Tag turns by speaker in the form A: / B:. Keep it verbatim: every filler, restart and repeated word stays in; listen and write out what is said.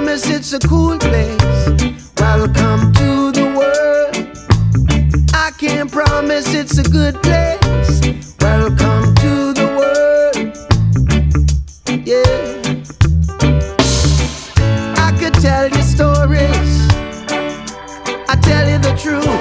A: promise it's a cool place. Welcome to the world. I can't promise it's a good place. Welcome to the world. Yeah. I could tell you stories. I tell you the truth.